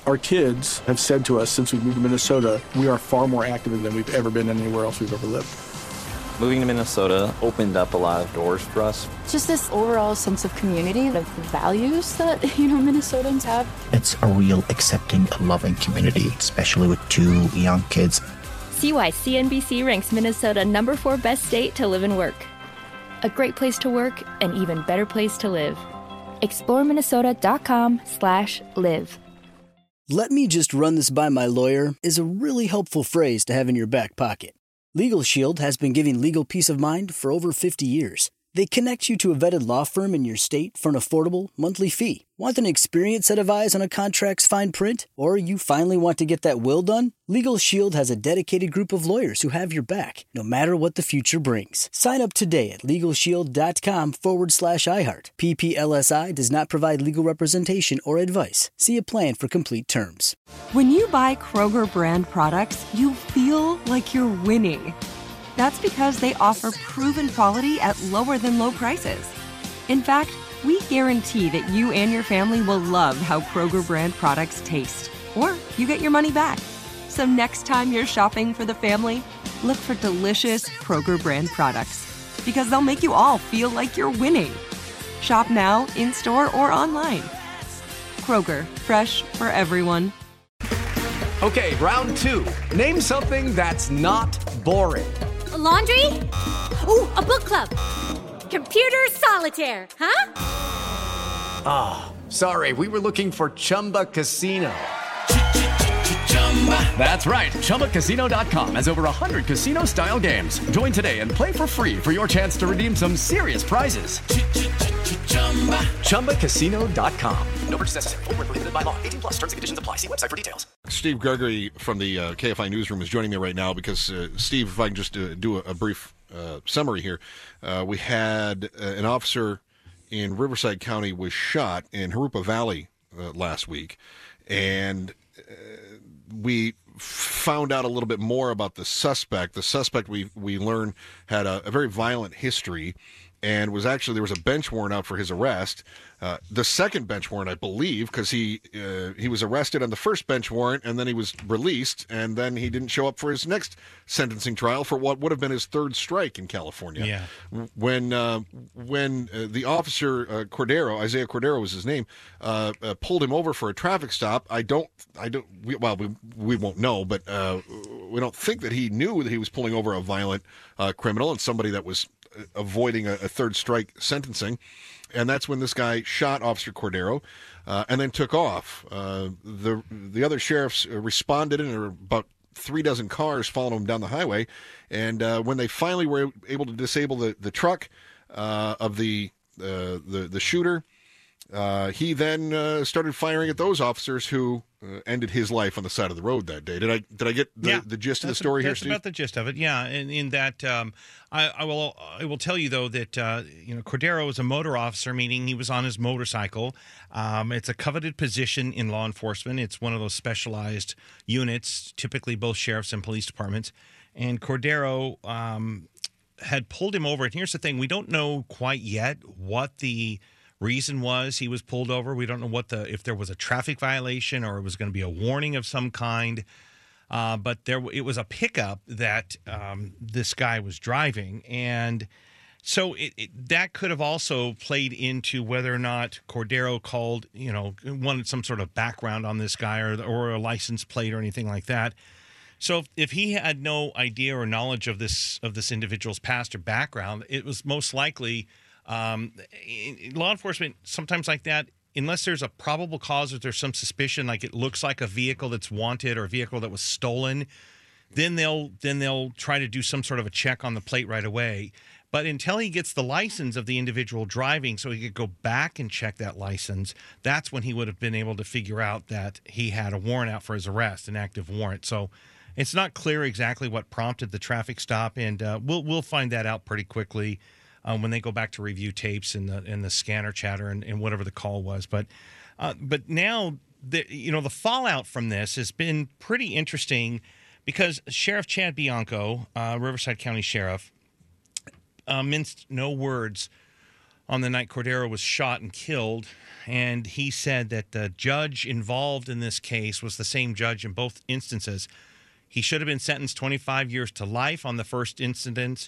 Our kids have said to us since we moved to Minnesota, we are far more active than we've ever been anywhere else we've ever lived. Moving to Minnesota opened up a lot of doors for us. Just this overall sense of community, of the values that, Minnesotans have. It's a real accepting, loving community, especially with 2 young kids. See why CNBC ranks Minnesota number 4 best state to live and work. A great place to work, an even better place to live. ExploreMinnesota.com/live. "Let me just run this by my lawyer" is a really helpful phrase to have in your back pocket. Legal Shield has been giving legal peace of mind for over 50 years. They connect you to a vetted law firm in your state for an affordable monthly fee. Want an experienced set of eyes on a contract's fine print? Or you finally want to get that will done? Legal Shield has a dedicated group of lawyers who have your back, no matter what the future brings. Sign up today at LegalShield.com/iHeart. PPLSI does not provide legal representation or advice. See a plan for complete terms. When you buy Kroger brand products, you feel like you're winning. That's because they offer proven quality at lower than low prices. In fact, we guarantee that you and your family will love how Kroger brand products taste, or you get your money back. So next time you're shopping for the family, look for delicious Kroger brand products, because they'll make you all feel like you're winning. Shop now, in-store, or online. Kroger, fresh for everyone. Okay, round 2. Name something that's not boring. A laundry? Ooh, a book club. Computer solitaire, huh? Ah, sorry, we were looking for Chumba Casino. That's right, ChumbaCasino.com has over 100 casino-style games. Join today and play for free for your chance to redeem some serious prizes. ChumbaCasino.com. No purchase necessary. Void where prohibited by law. 18+ terms and conditions apply. See website for details. Steve Gregory from the KFI Newsroom is joining me right now because, Steve, if I can just do a brief summary here. We had an officer in Riverside County was shot in Jurupa Valley last week, and we found out a little bit more about the suspect. The suspect we learned had a very violent history, and was actually, there was a bench warrant out for his arrest. The second bench warrant, I believe, because he was arrested on the first bench warrant, and then he was released, and then he didn't show up for his next sentencing trial for what would have been his third strike in California. Yeah. When the officer Cordero, Isaiah Cordero was his name, pulled him over for a traffic stop. We won't know, but we don't think that he knew that he was pulling over a violent criminal and somebody that was avoiding a third strike sentencing. And that's when this guy shot Officer Cordero and then took off. The other sheriffs responded, and there were about 36 cars following him down the highway. And when they finally were able to disable the truck of the shooter, he then started firing at those officers who ended his life on the side of the road that day. Did I get the gist of the story here, Steve? That's about the gist of it. Yeah, and in that, I will tell you though that Cordero is a motor officer, meaning he was on his motorcycle. It's a coveted position in law enforcement. It's one of those specialized units, typically both sheriffs and police departments. And Cordero had pulled him over. And here's the thing: we don't know quite yet what the reason was he was pulled over. We don't know if there was a traffic violation or it was going to be a warning of some kind. But it was a pickup that this guy was driving, and so that could have also played into whether or not Cordero called, wanted some sort of background on this guy or a license plate or anything like that. So if he had no idea or knowledge of this individual's past or background, it was most likely. In law enforcement, sometimes like that, unless there's a probable cause or there's some suspicion, like it looks like a vehicle that's wanted or a vehicle that was stolen, then they'll try to do some sort of a check on the plate right away. But until he gets the license of the individual driving so he could go back and check that license, that's when he would have been able to figure out that he had a warrant out for his arrest, an active warrant. So it's not clear exactly what prompted the traffic stop, and we'll find that out pretty quickly. When they go back to review tapes and the scanner chatter and whatever the call was, but now the fallout from this has been pretty interesting because Sheriff Chad Bianco, Riverside County Sheriff, minced no words on the night Cordero was shot and killed. And he said that the judge involved in this case was the same judge in both instances. He should have been sentenced 25 years to life on the first incident,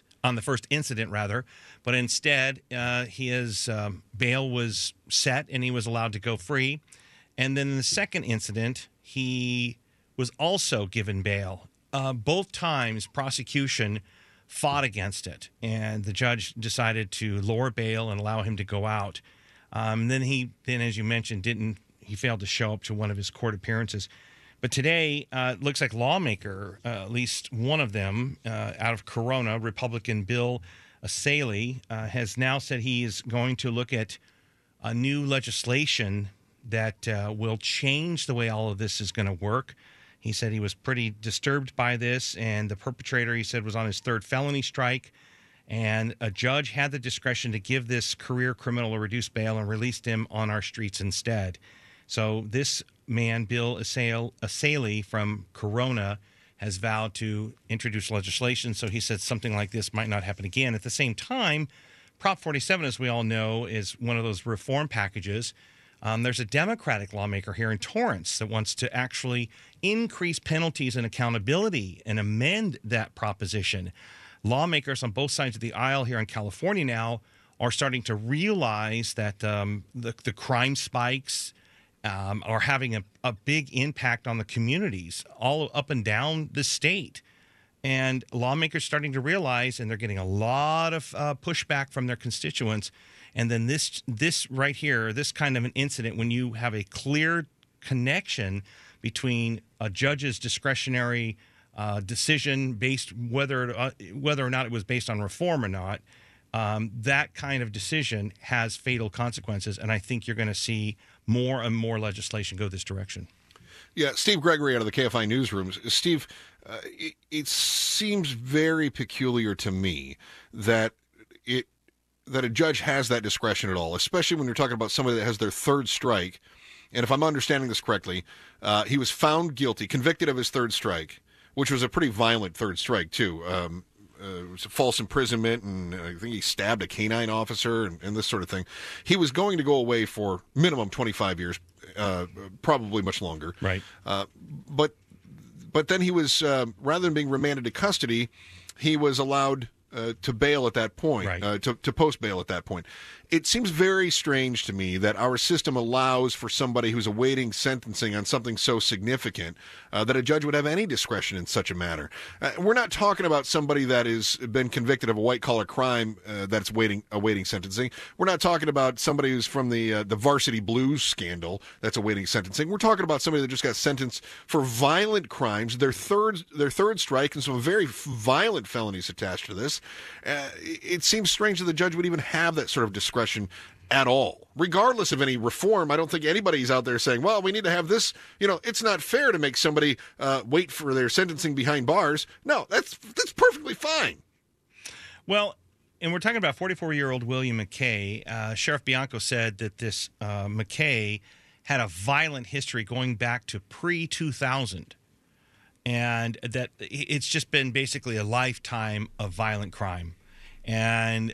but instead his bail was set and he was allowed to go free. And then in the second incident, he was also given bail. Both times, prosecution fought against it, and the judge decided to lower bail and allow him to go out. Then, as you mentioned, he failed to show up to one of his court appearances. But today, it looks like lawmaker, at least one of them, out of Corona, Republican Bill Asaley, has now said he is going to look at a new legislation that will change the way all of this is going to work. He said he was pretty disturbed by this, and the perpetrator, he said, was on his third felony strike, and a judge had the discretion to give this career criminal a reduced bail and released him on our streets instead. So this man, Bill Asaley from Corona, has vowed to introduce legislation, so he said something like this might not happen again. At the same time, Prop 47, as we all know, is one of those reform packages. There's a Democratic lawmaker here in Torrance that wants to actually increase penalties and accountability and amend that proposition. Lawmakers on both sides of the aisle here in California now are starting to realize that the crime spikes are having a big impact on the communities all up and down the state. And lawmakers starting to realize, and they're getting a lot of pushback from their constituents. And then this right here, this kind of an incident, when you have a clear connection between a judge's discretionary decision based whether or not it was based on reform or not, that kind of decision has fatal consequences. And I think you're going to see more and more legislation go this direction. Yeah, Steve Gregory out of the KFI newsrooms. Steve, it seems very peculiar to me that a judge has that discretion at all, especially when you're talking about somebody that has their third strike. And if I'm understanding this correctly, he was found guilty, convicted of his third strike, which was a pretty violent third strike, too. It was a false imprisonment, and I think he stabbed a canine officer and this sort of thing. He was going to go away for minimum 25 years, probably much longer. Right. But then he was, rather than being remanded to custody, he was allowed to bail at that point, right. to post bail at that point. It seems very strange to me that our system allows for somebody who's awaiting sentencing on something so significant that a judge would have any discretion in such a matter. We're not talking about somebody that has been convicted of a white-collar crime that's awaiting sentencing. We're not talking about somebody who's from the Varsity Blues scandal that's awaiting sentencing. We're talking about somebody that just got sentenced for violent crimes, their third strike, and some very violent felonies attached to this. It seems strange that the judge would even have that sort of discretion at all. Regardless of any reform, I don't think anybody's out there saying, well, we need to have this. It's not fair to make somebody wait for their sentencing behind bars. No, that's perfectly fine. Well, and we're talking about 44-year-old William McKay. Sheriff Bianco said that this McKay had a violent history going back to pre-2000. And that it's just been basically a lifetime of violent crime. And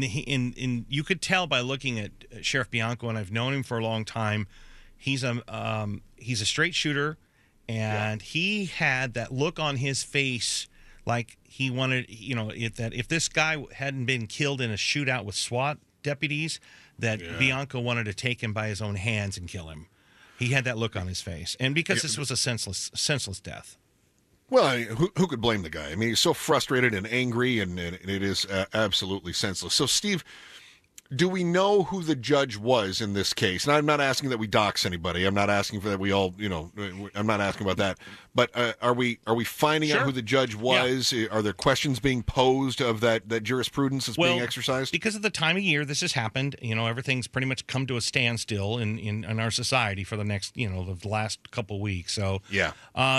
you could tell by looking at Sheriff Bianco, and I've known him for a long time. He's a straight shooter, and he had that look on his face like he wanted, that if this guy hadn't been killed in a shootout with SWAT deputies, that Bianco wanted to take him by his own hands and kill him. He had that look on his face, and because this was a senseless death. Well, I mean, who could blame the guy? I mean, he's so frustrated and angry, and it is absolutely senseless. So, Steve, do we know who the judge was in this case? And I'm not asking that we dox anybody. I'm not asking for that we all, I'm not asking about that. But are we finding out who the judge was? Yeah. Are there questions being posed of that jurisprudence that's being exercised? Because of the time of year this has happened, everything's pretty much come to a standstill in our society for the next, the last couple of weeks. So, yeah.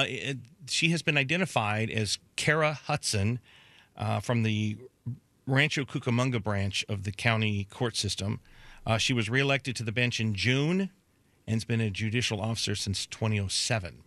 She has been identified as Kara Hudson from the Rancho Cucamonga branch of the county court system. She was reelected to the bench in June and has been a judicial officer since 2007.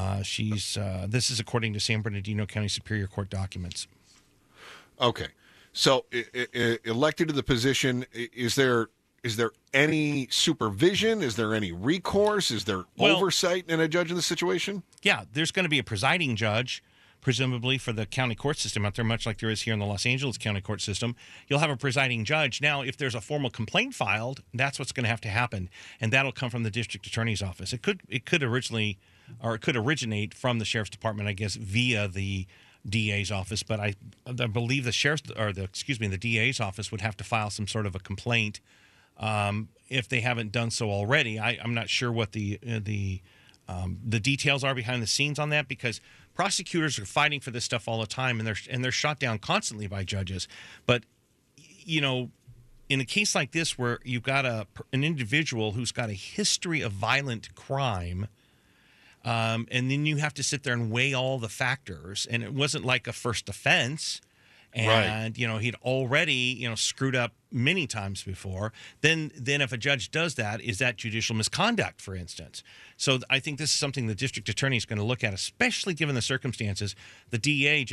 This is according to San Bernardino County Superior Court documents. Okay. So, elected to the position, is there any supervision? Is there any recourse? Is there oversight in a judge in this situation? Yeah, there's going to be a presiding judge, presumably for the county court system out there, much like there is here in the Los Angeles County court system. You'll have a presiding judge. Now, if there's a formal complaint filed, that's what's going to have to happen, and that'll come from the district attorney's office. It could originate from the sheriff's department, I guess, via the DA's office, but I believe the DA's office would have to file some sort of a complaint if they haven't done so already. I'm not sure what the details are behind the scenes on that, because prosecutors are fighting for this stuff all the time, and they're shot down constantly by judges. But in a case like this, where you've got an individual who's got a history of violent crime, and then you have to sit there and weigh all the factors, and it wasn't like a first offense. And, he'd already, screwed up many times before. Then if a judge does that, is that judicial misconduct, for instance? So I think this is something the district attorney is going to look at, especially given the circumstances. The DA,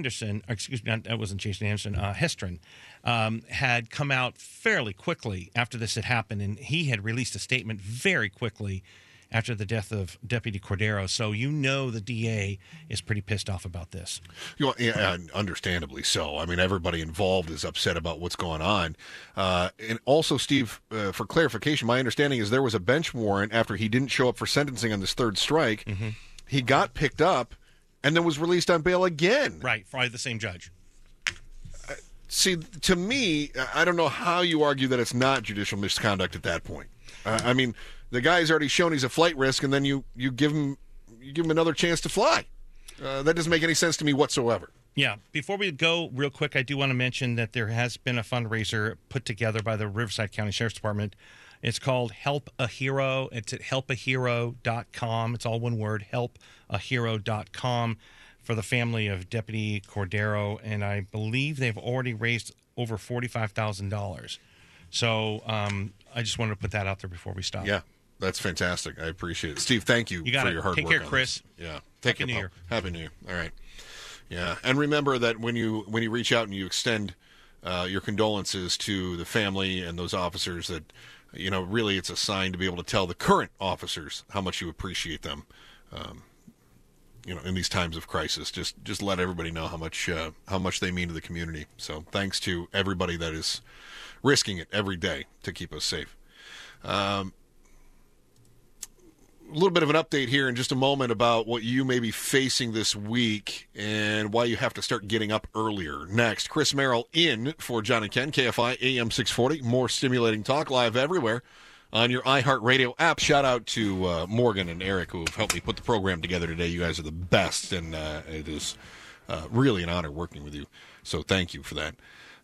Hestron, had come out fairly quickly after this had happened, and he had released a statement very quickly after the death of Deputy Cordero. So the DA is pretty pissed off about this. Yeah, understandably so. I mean, everybody involved is upset about what's going on. And also, Steve, for clarification, my understanding is there was a bench warrant after he didn't show up for sentencing on this third strike. Mm-hmm. He got picked up and then was released on bail again. Right, by the same judge. See, to me, I don't know how you argue that it's not judicial misconduct at that point. I mean, the guy's already shown he's a flight risk, and then you give him another chance to fly. That doesn't make any sense to me whatsoever. Yeah. Before we go, real quick, I do want to mention that there has been a fundraiser put together by the Riverside County Sheriff's Department. It's called Help a Hero. It's at helpahero.com. It's all one word, helpahero.com, for the family of Deputy Cordero, and I believe they've already raised over $45,000. So I just wanted to put that out there before we stop. Yeah, that's fantastic. I appreciate it. Steve, thank you for your hard work. Take care, Chris. Yeah. Happy New Year. Happy New Year. All right. Yeah, and remember that when you reach out and you extend your condolences to the family and those officers, that really it's a sign to be able to tell the current officers how much you appreciate them. In these times of crisis, just let everybody know how much they mean to the community. So thanks to everybody that is risking it every day to keep us safe. A little bit of an update here in just a moment about what you may be facing this week and why you have to start getting up earlier. Next, Chris Merrill in for John and Ken, KFI AM 640. More stimulating talk live everywhere on your iHeartRadio app. Shout out to Morgan and Eric, who have helped me put the program together today. You guys are the best, and it is really an honor working with you. So thank you for that.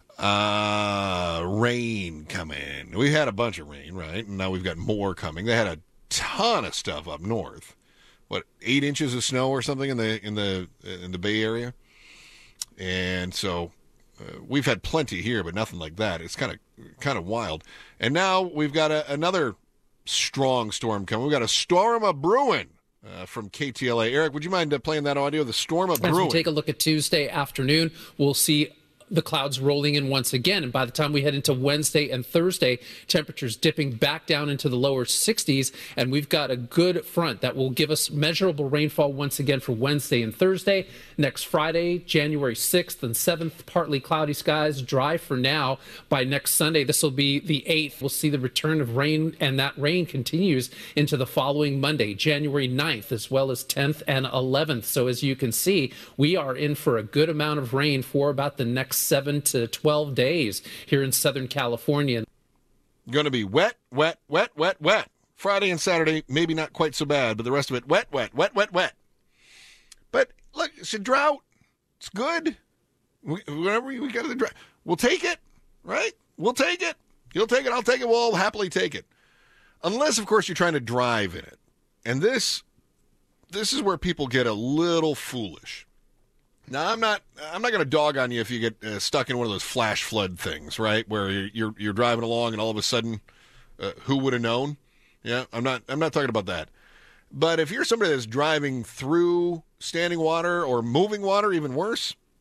Rain coming. We had a bunch of rain, right? And now we've got more coming. They had a ton of stuff up north. 8 inches of snow or something in the Bay Area? And so we've had plenty here, but nothing like that. It's kind of wild. And now we've got another strong storm coming. We've got a storm a brewing from KTLA. Eric, would you mind playing that audio? The storm a brewing. As we take a look at Tuesday afternoon, we'll see the clouds rolling in once again. And by the time we head into Wednesday and Thursday, temperatures dipping back down into the lower 60s. And we've got a good front that will give us measurable rainfall once again for Wednesday and Thursday. Next Friday, January 6th and 7th, partly cloudy skies, dry for now. By next Sunday, this will be the 8th. We'll see the return of rain, and that rain continues into the following Monday, January 9th, as well as 10th and 11th. So as you can see, we are in for a good amount of rain for about the next 7 to 12 days here in Southern California. Going to be wet, wet, wet, wet, wet. Friday and Saturday, maybe not quite so bad, but the rest of it, wet, wet, wet, wet, wet. But look, it's a drought. It's good. Whenever we get to the drought, we'll take it, right? We'll take it. You'll take it. I'll take it. We'll all happily take it. Unless, of course, you're trying to drive in it. And this is where people get a little foolish. Now, I'm not going to dog on you if you get stuck in one of those flash flood things, right? Where you're driving along and all of a sudden, who would have known? Yeah, I'm not talking about that. But if you're somebody that's driving through standing water or moving water, even worse,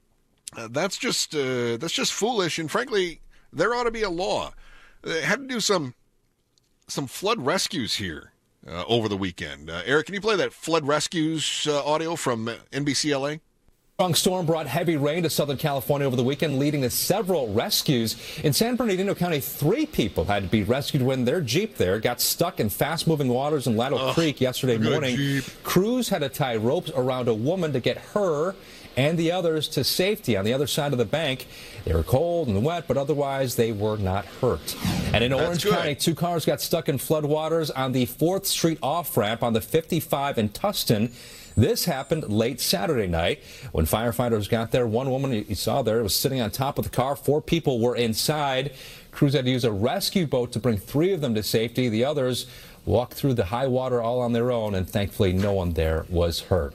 That's just foolish, and frankly, there ought to be a law. They had to do some flood rescues here over the weekend. Eric, can you play that flood rescues audio from NBC LA? Strong storm brought heavy rain to Southern California over the weekend, leading to several rescues. In San Bernardino County, 3 people had to be rescued when their Jeep there got stuck in fast-moving waters in Ladle Creek yesterday morning. Crews had to tie ropes around a woman to get her and the others to safety on the other side of the bank. They were cold and wet, but otherwise they were not hurt. And in Orange County, 2 cars got stuck in floodwaters on the 4th Street off-ramp on the 55 in Tustin. This happened late Saturday night. When firefighters got there, one woman you saw there was sitting on top of the car. 4 people were inside. Crews had to use a rescue boat to bring 3 of them to safety. The others walked through the high water all on their own, and thankfully no one there was hurt.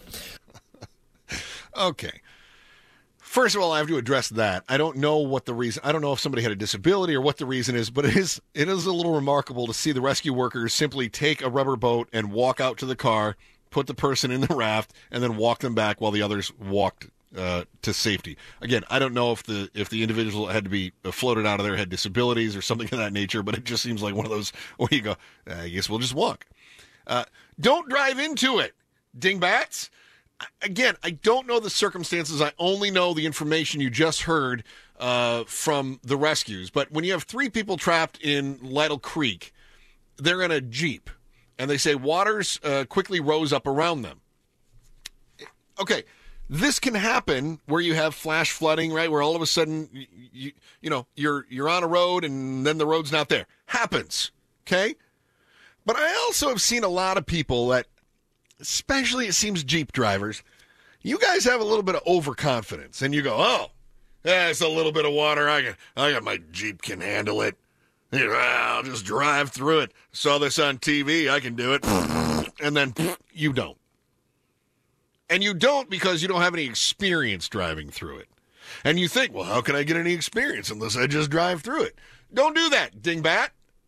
Okay. First of all, I have to address that. I don't know what the reason. I don't know if somebody had a disability or what the reason is, but it is a little remarkable to see the rescue workers simply take a rubber boat and walk out to the car, put the person in the raft, and then walk them back while the others walked to safety. Again, I don't know if the individual had to be floated out of there had disabilities or something of that nature, but it just seems like one of those where you go, I guess we'll just walk. Don't drive into it, dingbats. Again, I don't know the circumstances. I only know the information you just heard from the rescues. But when you have 3 people trapped in Lytle Creek, they're in a Jeep, and they say waters quickly rose up around them. Okay, this can happen where you have flash flooding, right? Where all of a sudden, you're on a road and then the road's not there. Happens, okay? But I also have seen a lot of people that, especially it seems Jeep drivers, you guys have a little bit of overconfidence, and you go, "Oh, it's a little bit of water. I got my Jeep can handle it. I'll just drive through it. Saw this on TV. I can do it." And then you don't. And you don't because you don't have any experience driving through it. And you think, well, how can I get any experience unless I just drive through it? Don't do that, dingbat.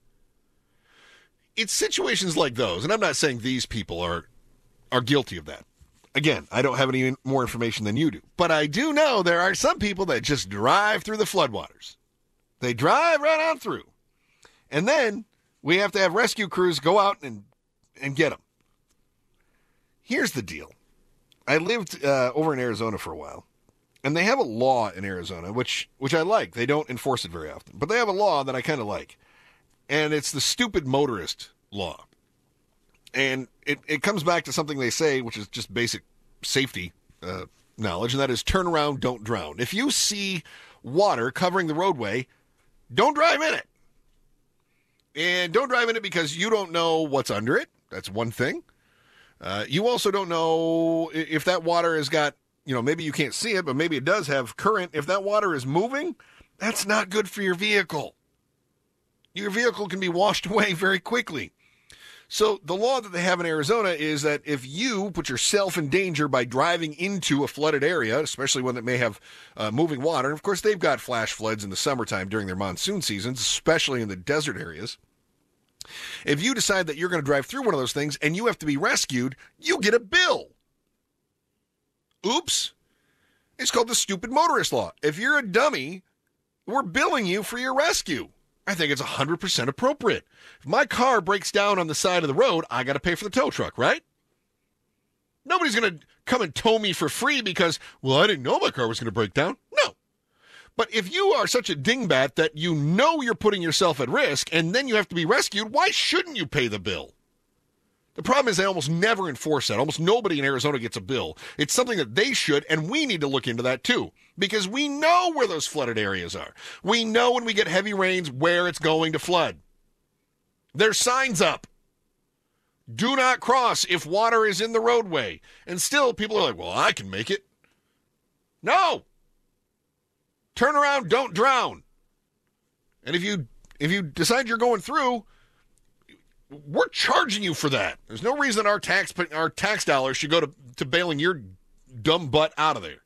It's situations like those, and I'm not saying these people are guilty of that. Again, I don't have any more information than you do. But I do know there are some people that just drive through the floodwaters. They drive right on through. And then we have to have rescue crews go out and get them. Here's the deal. I lived over in Arizona for a while, and they have a law in Arizona, which I like. They don't enforce it very often, but they have a law that I kind of like, and it's the stupid motorist law. And it comes back to something they say, which is just basic safety knowledge, and that is turn around, don't drown. If you see water covering the roadway, don't drive in it. And don't drive in it because you don't know what's under it. That's one thing. You also don't know if that water has got, maybe you can't see it, but maybe it does have current. If that water is moving, that's not good for your vehicle. Your vehicle can be washed away very quickly. So the law that they have in Arizona is that if you put yourself in danger by driving into a flooded area, especially one that may have moving water, and of course they've got flash floods in the summertime during their monsoon seasons, especially in the desert areas. If you decide that you're going to drive through one of those things and you have to be rescued, you get a bill. Oops. It's called the stupid motorist law. If you're a dummy, we're billing you for your rescue. I think it's 100% appropriate. If my car breaks down on the side of the road, I got to pay for the tow truck, right? Nobody's going to come and tow me for free because, well, I didn't know my car was going to break down. No. But if you are such a dingbat that you know you're putting yourself at risk and then you have to be rescued, why shouldn't you pay the bill? The problem is they almost never enforce that. Almost nobody in Arizona gets a bill. It's something that they should, and we need to look into that too, because we know where those flooded areas are. We know when we get heavy rains where it's going to flood. There's signs up. Do not cross if water is in the roadway. And still people are like, well, I can make it. No. Turn around, don't drown. And if you decide you're going through, we're charging you for that. There's no reason our tax dollars should go to bailing your dumb butt out of there.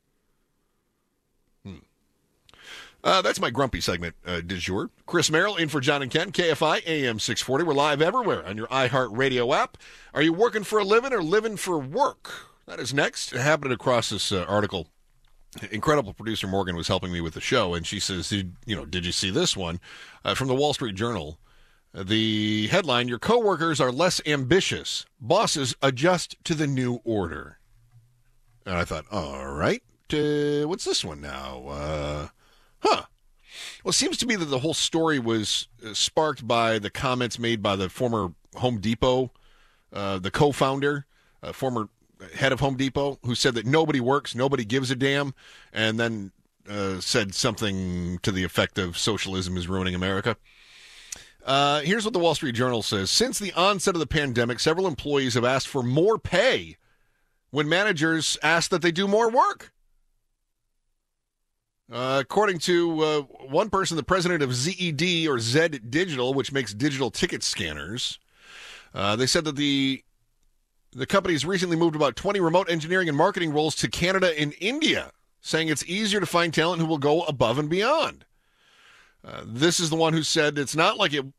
That's my grumpy segment du jour. Chris Merrill in for John and Ken, KFI AM 640. We're live everywhere on your iHeartRadio app. Are you working for a living or living for work? That is next. It happened across this article incredible producer Morgan was helping me with the show, and she says, did you see this one? From the Wall Street Journal. The headline, your coworkers are less ambitious. Bosses adjust to the new order. And I thought, all right, what's this one now? Well, it seems to me that the whole story was sparked by the comments made by the former Home Depot, the co-founder, former head of Home Depot, who said that nobody works, nobody gives a damn, and then said something to the effect of socialism is ruining America. Here's what the Wall Street Journal says. Since the onset of the pandemic, several employees have asked for more pay when managers ask that they do more work. According to one person, the president of ZED, or Zed Digital, which makes digital ticket scanners, they said that the company has recently moved about 20 remote engineering and marketing roles to Canada and India, saying it's easier to find talent who will go above and beyond. This is the one who said it's not like that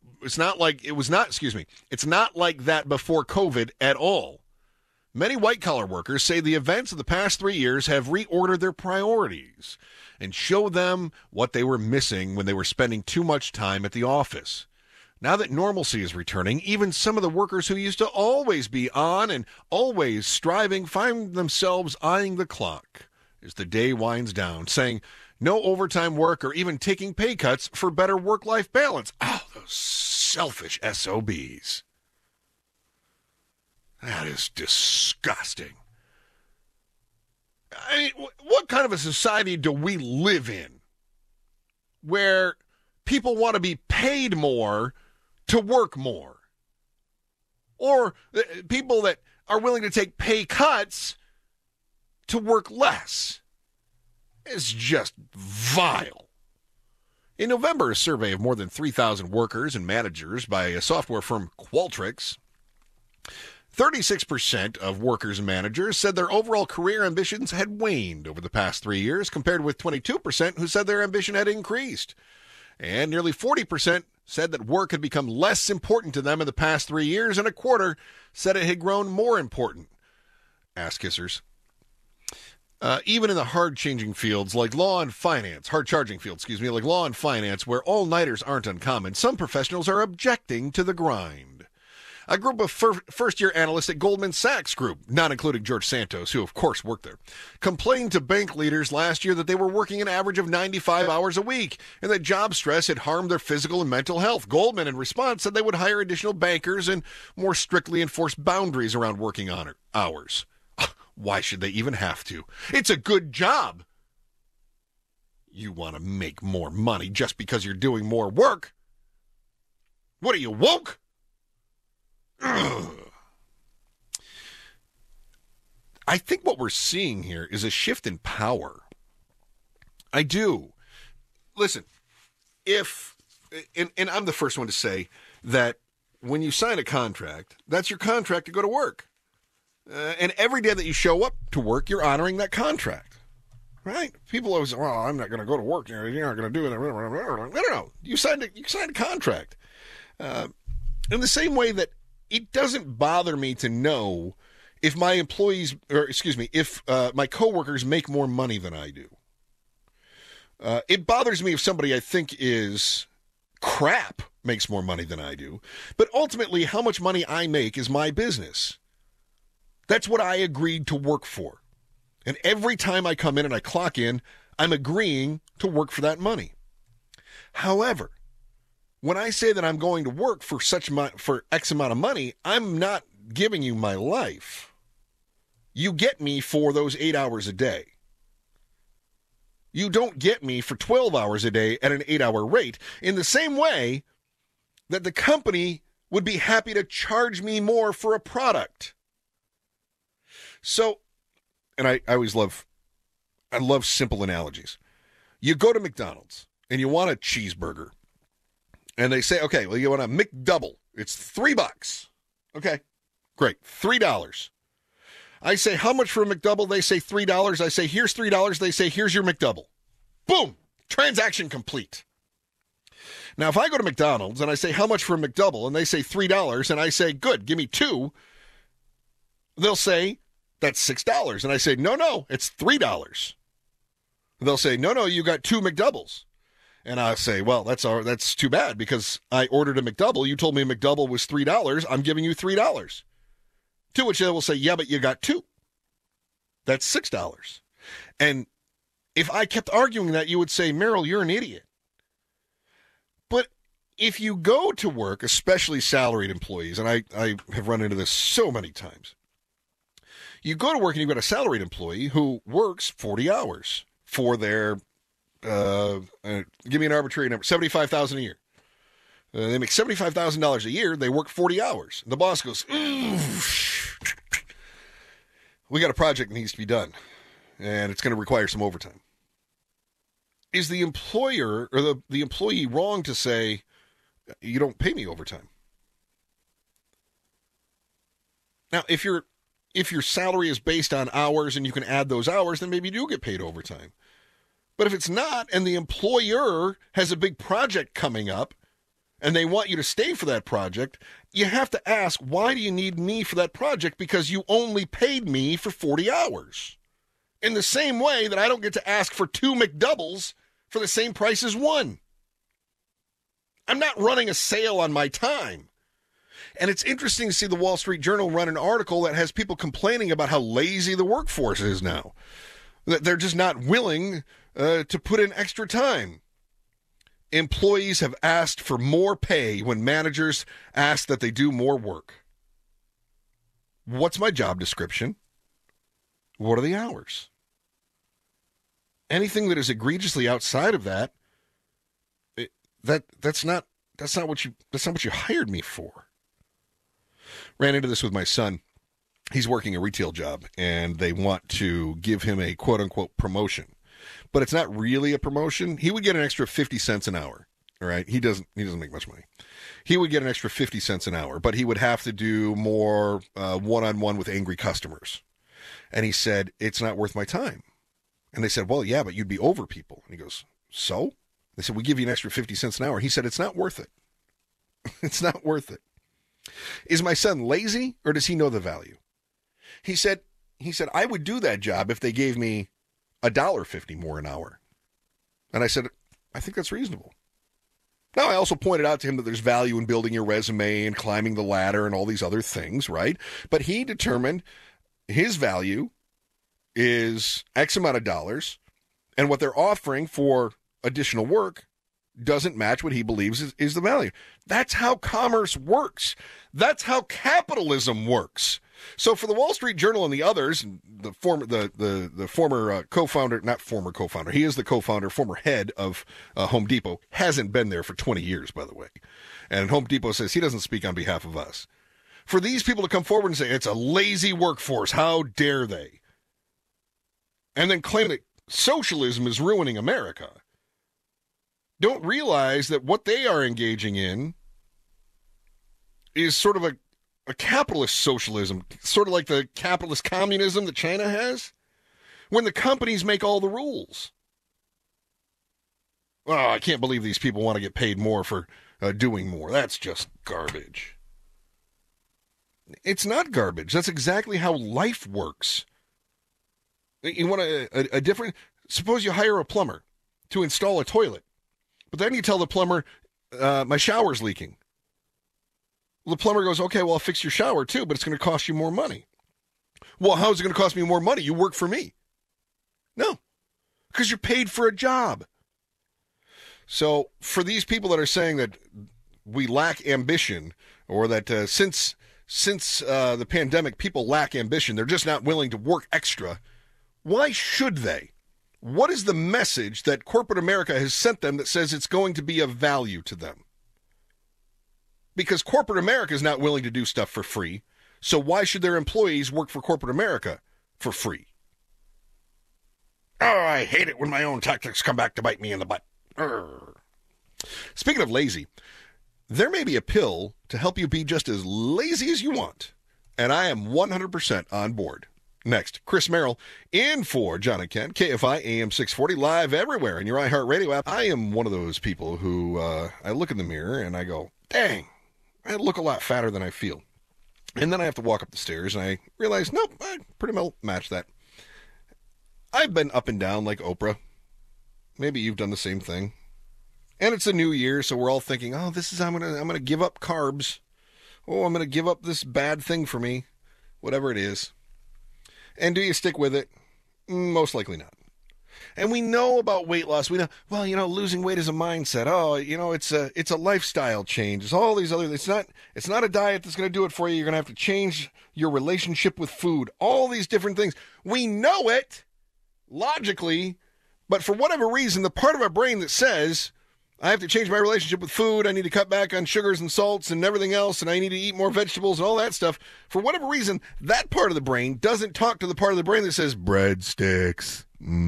before COVID at all. Many white-collar workers say the events of the past 3 years have reordered their priorities and show them what they were missing when they were spending too much time at the office. Now that normalcy is returning, even some of the workers who used to always be on and always striving find themselves eyeing the clock as the day winds down, saying no overtime work or even taking pay cuts for better work-life balance. Oh, those selfish SOBs. That is disgusting. I mean, what kind of a society do we live in where people want to be paid more to work more? Or people that are willing to take pay cuts to work less? It's just vile. In November, a survey of more than 3,000 workers and managers by a software firm Qualtrics, 36% of workers and managers said their overall career ambitions had waned over the past 3 years, compared with 22% who said their ambition had increased. And nearly 40% said that work had become less important to them in the past 3 years, and a quarter said it had grown more important. Ass-kissers. Even in the hard-charging fields like law and finance, where all-nighters aren't uncommon, some professionals are objecting to the grind. A group of first-year analysts at Goldman Sachs Group, not including George Santos, who of course worked there, complained to bank leaders last year that they were working an average of 95 hours a week and that job stress had harmed their physical and mental health. Goldman, in response, said they would hire additional bankers and more strictly enforce boundaries around working hours. Why should they even have to? It's a good job. You want to make more money just because you're doing more work? What are you, woke? I think what we're seeing here is a shift in power. I do. Listen, and I'm the first one to say that when you sign a contract, that's your contract to go to work. And every day that you show up to work, you're honoring that contract. Right? People always say, well, I'm not going to go to work. You're not going to do it. No. You signed a contract. In the same way that it doesn't bother me to know if my if my coworkers make more money than I do. It bothers me if somebody I think is crap makes more money than I do. But ultimately, how much money I make is my business. That's what I agreed to work for. And every time I come in and I clock in, I'm agreeing to work for that money. However, when I say that I'm going to work for X amount of money, I'm not giving you my life. You get me for those 8 hours a day. You don't get me for 12 hours a day at an 8-hour rate, in the same way that the company would be happy to charge me more for a product. So, and I love simple analogies. You go to McDonald's and you want a cheeseburger. And they say, okay, well, you want a McDouble. It's $3. Okay, great, $3. I say, how much for a McDouble? They say $3. I say, here's $3. They say, here's your McDouble. Boom, transaction complete. Now, if I go to McDonald's and I say, how much for a McDouble? And they say $3, and I say, good, give me 2. They'll say, that's $6. And I say, no, it's $3. They'll say, no, you got 2 McDoubles. And I say, well, that's too bad because I ordered a McDouble. You told me a McDouble was $3. I'm giving you $3. To which they will say, yeah, but you got 2. That's $6. And if I kept arguing that, you would say, Merrill, you're an idiot. But if you go to work, especially salaried employees, and I have run into this so many times, you go to work and you've got a salaried employee who works 40 hours for their, give me an arbitrary number, $75,000 a year. They make $75,000 a year. They work 40 hours. The boss goes, we got a project that needs to be done, and it's going to require some overtime. Is the employer or the employee wrong to say, you don't pay me overtime? Now, if your salary is based on hours and you can add those hours, then maybe you do get paid overtime. But if it's not, and the employer has a big project coming up, and they want you to stay for that project, you have to ask, why do you need me for that project? Because you only paid me for 40 hours. In the same way that I don't get to ask for 2 McDoubles for the same price as 1. I'm not running a sale on my time. And it's interesting to see the Wall Street Journal run an article that has people complaining about how lazy the workforce is now. That they're just not willing to put in extra time. Employees have asked for more pay when managers ask that they do more work. What's my job description? What are the hours? Anything that is egregiously outside of that, that's not what you hired me for. Ran into this with my son. He's working a retail job, and they want to give him a quote-unquote promotion. But it's not really a promotion. He would get an extra 50 cents an hour, all right? He doesn't make much money. He would get an extra 50 cents an hour, but he would have to do more one-on-one with angry customers. And he said, it's not worth my time. And they said, well, yeah, but you'd be over people. And he goes, so? They said, we give you an extra 50 cents an hour. He said, it's not worth it. It's not worth it. Is my son lazy, or does he know the value? He said, I would do that job if they gave me $1.50 more an hour. And I said, I think that's reasonable. Now, I also pointed out to him that there's value in building your resume and climbing the ladder and all these other things, right? But he determined his value is X amount of dollars, and what they're offering for additional work doesn't match what he believes is the value. That's how commerce works. That's how capitalism works. So for the Wall Street Journal and the others, the former co-founder, not former co-founder, he is the co-founder, former head of Home Depot, hasn't been there for 20 years, by the way. And Home Depot says he doesn't speak on behalf of us. For these people to come forward and say, it's a lazy workforce, how dare they? And then claim that socialism is ruining America. Don't realize that what they are engaging in is sort of a capitalist socialism, sort of like the capitalist communism that China has, when the companies make all the rules. Oh, I can't believe these people want to get paid more for doing more. That's just garbage. It's not garbage. That's exactly how life works. You want a different... Suppose you hire a plumber to install a toilet, but then you tell the plumber, my shower's leaking. Well, the plumber goes, okay, well, I'll fix your shower too, but it's going to cost you more money. Well, how is it going to cost me more money? You work for me. No, because you're paid for a job. So for these people that are saying that we lack ambition, or that since the pandemic, people lack ambition, they're just not willing to work extra, why should they? What is the message that corporate America has sent them that says it's going to be of value to them? Because corporate America is not willing to do stuff for free, so why should their employees work for corporate America for free? Oh, I hate it when my own tactics come back to bite me in the butt. Urgh. Speaking of lazy, there may be a pill to help you be just as lazy as you want, and I am 100% on board. Next, Chris Merrill in for John and Ken, KFI AM 640, live everywhere in your iHeartRadio app. I am one of those people who I look in the mirror and I go, dang, I look a lot fatter than I feel. And then I have to walk up the stairs and I realize, nope, I pretty well match that. I've been up and down like Oprah. maybe you've done the same thing. And it's a new year, so we're all thinking, oh, I'm gonna give up carbs. Oh, I'm gonna give up this bad thing for me, whatever it is. And do you stick with it? Most likely not. And we know about weight loss. We know, well, losing weight is a mindset. Oh, it's a lifestyle change. It's all these other. It's not a diet that's going to do it for you. You're going to have to change your relationship with food. All these different things. We know it logically, but for whatever reason, the part of our brain that says, I have to change my relationship with food, I need to cut back on sugars and salts and everything else, and I need to eat more vegetables and all that stuff, for whatever reason, that part of the brain doesn't talk to the part of the brain that says, breadsticks.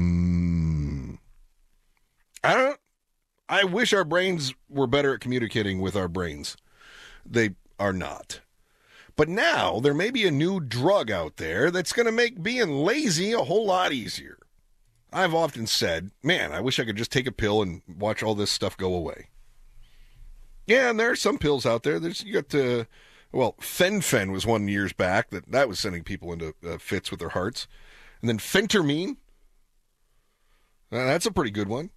I wish our brains were better at communicating with our brains. They are not. But now, there may be a new drug out there that's going to make being lazy a whole lot easier. I've often said, man, I wish I could just take a pill and watch all this stuff go away. Yeah, and there are some pills out there. You got Fen-Phen was one years back that was sending people into fits with their hearts. And then Phentermine, that's a pretty good one.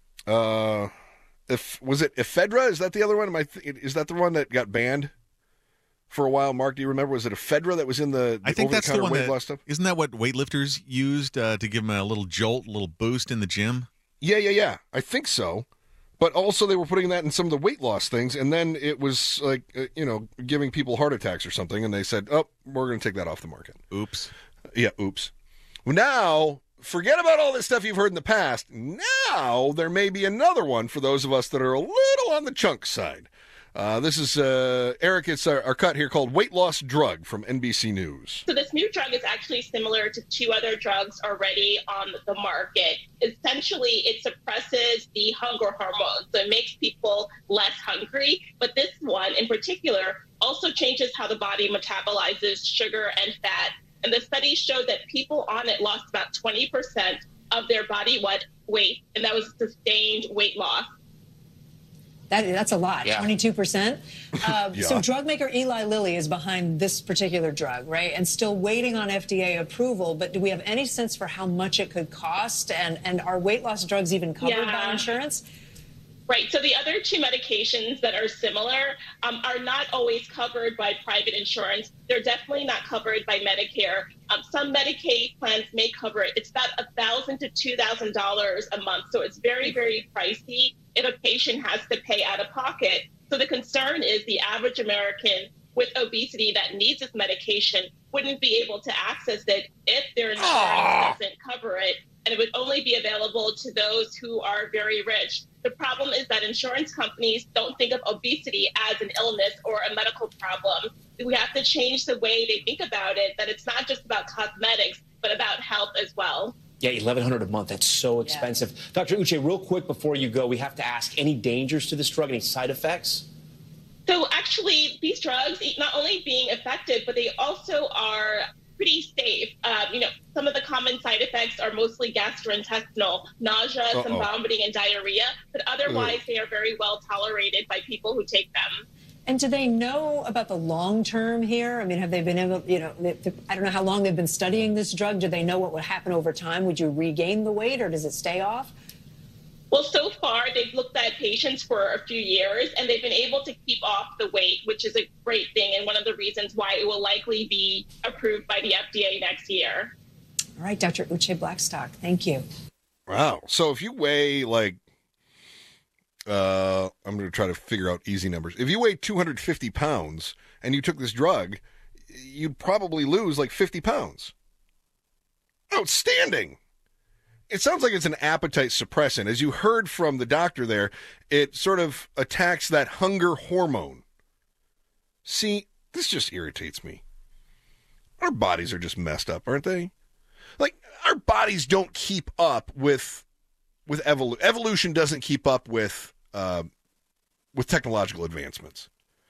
Was it Ephedra? Is that the other one? Is that the one that got banned for a while? Mark, do you remember? Was it Ephedra that was in the I think that's the one weight loss stuff? Isn't that what weightlifters used to give them a little jolt, a little boost in the gym? Yeah. I think so. But also they were putting that in some of the weight loss things, and then it was like, giving people heart attacks or something, and they said, oh, we're going to take that off the market. Oops. Yeah, oops. Now, forget about all this stuff you've heard in the past. Now, there may be another one for those of us that are a little on the chunk side. This is, Eric, it's our cut here called Weight Loss Drug from NBC News. So this new drug is actually similar to two other drugs already on the market. Essentially, it suppresses the hunger hormone, so it makes people less hungry. But this one in particular also changes how the body metabolizes sugar and fat. And the studies showed that people on it lost about 20% of their body weight, and that was sustained weight loss. That's a lot, yeah. 22%. Yeah. So drug maker Eli Lilly is behind this particular drug, right? And still waiting on FDA approval. But do we have any sense for how much it could cost? And are weight loss drugs even covered by insurance? Right. So the other two medications that are similar are not always covered by private insurance. They're definitely not covered by Medicare. Some Medicaid plans may cover it. It's about $1,000 to $2,000 a month. So it's very, very pricey if a patient has to pay out of pocket. So the concern is the average American with obesity that needs this medication wouldn't be able to access it if their insurance doesn't cover it. And it would only be available to those who are very rich. The problem is that insurance companies don't think of obesity as an illness or a medical problem. We have to change the way they think about it, that it's not just about cosmetics, but about health as well. Yeah, $1,100 a month. That's so expensive. Yeah. Dr. Uche, real quick before you go, we have to ask, any dangers to this drug, any side effects? So actually, these drugs, not only being effective, but they also are pretty safe. Some of the common side effects are mostly gastrointestinal, nausea, some vomiting and diarrhea, but otherwise they are very well tolerated by people who take them. And do they know about the long term here? I mean, have they been able, I don't know how long they've been studying this drug. Do they know what would happen over time? Would you regain the weight or does it stay off? Well, so far, they've looked at patients for a few years, and they've been able to keep off the weight, which is a great thing, and one of the reasons why it will likely be approved by the FDA next year. All right, Dr. Uche Blackstock, thank you. Wow. So if you weigh, I'm going to try to figure out easy numbers. If you weigh 250 pounds and you took this drug, you'd probably lose 50 pounds. Outstanding. It sounds like it's an appetite suppressant. As you heard from the doctor there, it sort of attacks that hunger hormone. See, this just irritates me. Our bodies are just messed up, aren't they? Our bodies don't keep up with evolution. Evolution doesn't keep up with technological advancements.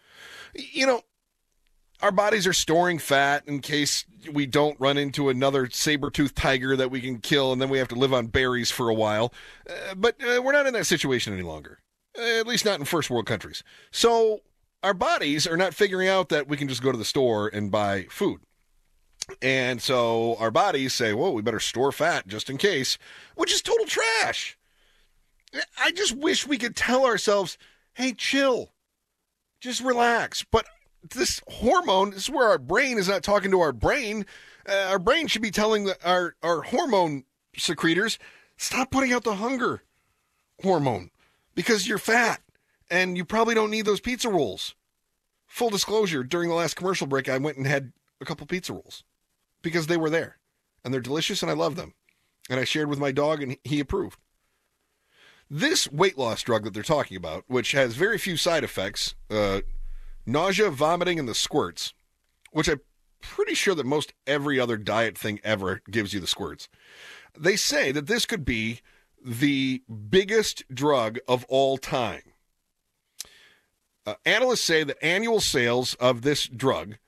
Our bodies are storing fat in case we don't run into another saber-toothed tiger that we can kill and then we have to live on berries for a while. But we're not in that situation any longer, at least not in first world countries. So our bodies are not figuring out that we can just go to the store and buy food. And so our bodies say, well, we better store fat just in case, which is total trash. I just wish we could tell ourselves, hey, chill. Just relax. But this hormone, this is where our brain is not talking to our brain. Our brain should be telling our hormone secretors, stop putting out the hunger hormone because you're fat and you probably don't need those pizza rolls. Full disclosure, during the last commercial break, I went and had a couple pizza rolls because they were there and they're delicious and I love them. And I shared with my dog and he approved. This weight loss drug that they're talking about, which has very few side effects, nausea, vomiting, and the squirts, which I'm pretty sure that most every other diet thing ever gives you the squirts. They say that this could be the biggest drug of all time. Analysts say that annual sales of this drug,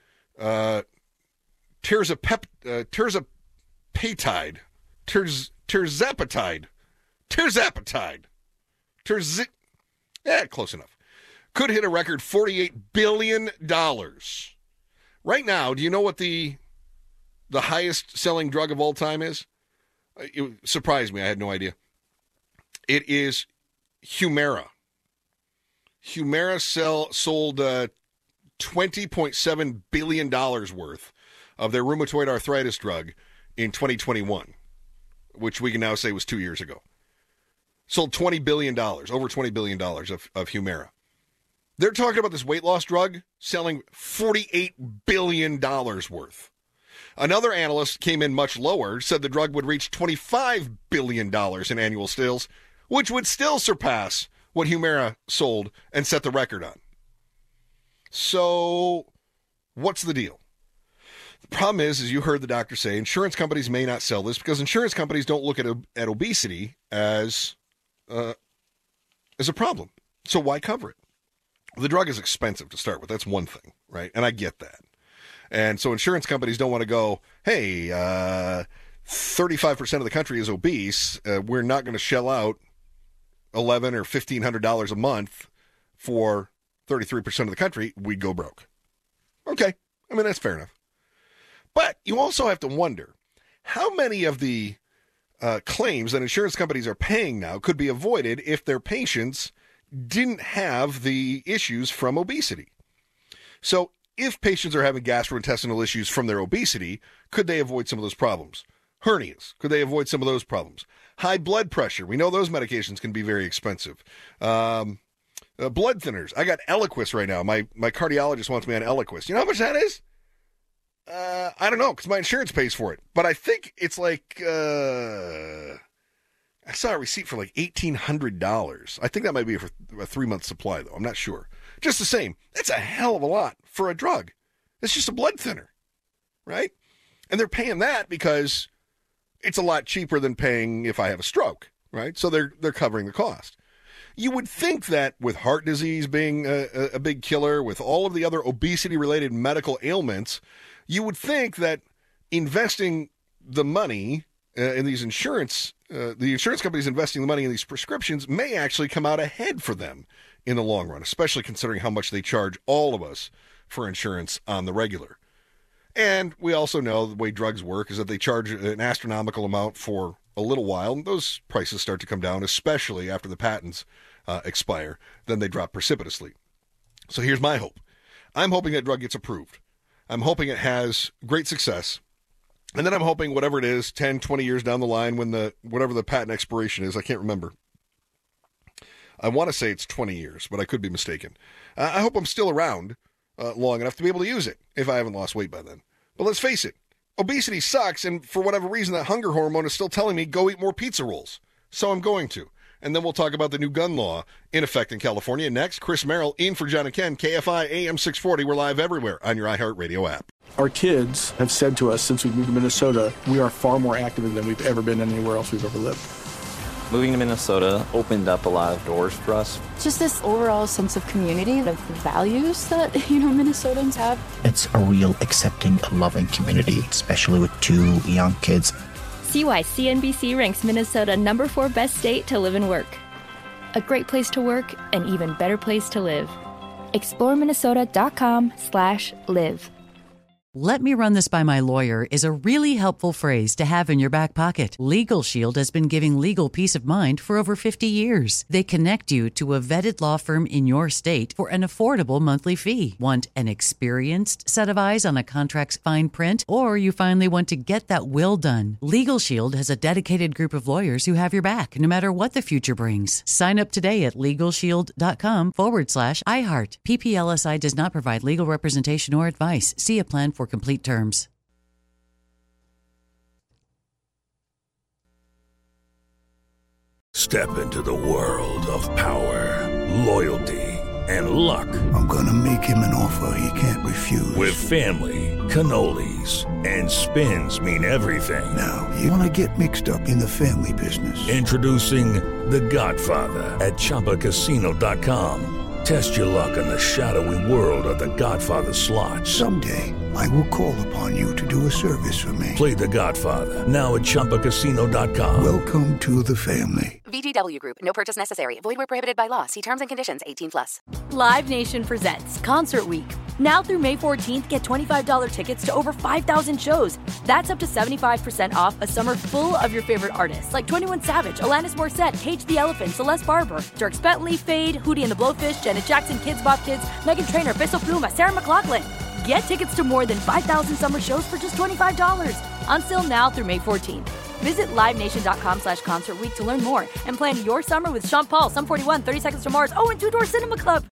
tirzepatide, close enough, could hit a record $48 billion. Right now, do you know what the highest selling drug of all time is? It surprised me. I had no idea. It is Humira. Humira sold $20.7 billion worth of their rheumatoid arthritis drug in 2021, which we can now say was 2 years ago. Sold $20 billion, over $20 billion of Humira. They're talking about this weight loss drug selling $48 billion worth. Another analyst came in much lower, said the drug would reach $25 billion in annual sales, which would still surpass what Humira sold and set the record on. So, what's the deal? The problem is, as you heard the doctor say, insurance companies may not sell this because insurance companies don't look at obesity as a problem. So why cover it? The drug is expensive to start with. That's one thing, right? And I get that. And so insurance companies don't want to go, hey, 35% of the country is obese. We're not going to shell out $1,100 or $1,500 a month for 33% of the country. We'd go broke. Okay. I mean, that's fair enough. But you also have to wonder how many of the claims that insurance companies are paying now could be avoided if their patients didn't have the issues from obesity. So if patients are having gastrointestinal issues from their obesity, could they avoid some of those problems? Hernias, could they avoid some of those problems? High blood pressure, we know those medications can be very expensive. Blood thinners, I got Eliquis right now. My cardiologist wants me on Eliquis. You know how much that is? I don't know, because my insurance pays for it. But I think it's like, I saw a receipt for like $1,800. I think that might be for a 3-month supply, though. I'm not sure. Just the same, that's a hell of a lot for a drug. It's just a blood thinner, right? And they're paying that because it's a lot cheaper than paying if I have a stroke, right? So they're covering the cost. You would think that with heart disease being a big killer, with all of the other obesity-related medical ailments, you would think that investing the money in these insurance, the insurance companies investing the money in these prescriptions may actually come out ahead for them in the long run, especially considering how much they charge all of us for insurance on the regular. And we also know the way drugs work is that they charge an astronomical amount for a little while, and those prices start to come down, especially after the patents expire. Then they drop precipitously. So here's my hope. I'm hoping that drug gets approved. I'm hoping it has great success. And then I'm hoping whatever it is, 10, 20 years down the line, when whatever the patent expiration is, I can't remember. I want to say it's 20 years, but I could be mistaken. I hope I'm still around long enough to be able to use it if I haven't lost weight by then. But let's face it, obesity sucks, and for whatever reason, that hunger hormone is still telling me go eat more pizza rolls. So I'm going to. And then we'll talk about the new gun law in effect in California. Next, Chris Merrill in for John and Ken, KFI AM 640. We're live everywhere on your iHeartRadio app. Our kids have said to us since we moved to Minnesota, we are far more active than we've ever been anywhere else we've ever lived. Moving to Minnesota opened up a lot of doors for us. Just this overall sense of community, the values that, Minnesotans have. It's a real accepting, loving community, especially with 2 young kids. See why CNBC ranks Minnesota #4 best state to live and work. A great place to work, an even better place to live. ExploreMinnesota.com/live. Let me run this by my lawyer is a really helpful phrase to have in your back pocket. Legal Shield has been giving legal peace of mind for over 50 years. They connect you to a vetted law firm in your state for an affordable monthly fee. Want an experienced set of eyes on a contract's fine print? Or you finally want to get that will done? Legal Shield has a dedicated group of lawyers who have your back, no matter what the future brings. Sign up today at LegalShield.com/iHeart. PPLSI does not provide legal representation or advice. See a plan for complete terms. Step into the world of power, loyalty, and luck. I'm gonna make him an offer he can't refuse. With family, cannolis, and spins mean everything. Now, you wanna get mixed up in the family business. Introducing The Godfather at ChumbaCasino.com. Test your luck in the shadowy world of The Godfather slot. Someday, I will call upon you to do a service for me. Play The Godfather now at ChumbaCasino.com. Welcome to the family. VGW Group. No purchase necessary. Void where prohibited by law. See terms and conditions. 18+. Live Nation presents Concert Week. Now through May 14th, get $25 tickets to over 5,000 shows. That's up to 75% off a summer full of your favorite artists like 21 Savage, Alanis Morissette, Cage the Elephant, Celeste Barber, Dierks Bentley, Fade, Hootie and the Blowfish, Janet Jackson, Kids Bop Kids, Meghan Trainor, Bissell Pluma, Sarah McLachlan. Get tickets to more than 5,000 summer shows for just $25. On sale now through May 14th. Visit LiveNation.com/Concert Week to learn more and plan your summer with Sean Paul, Sum 41, 30 Seconds to Mars, and Two Door Cinema Club.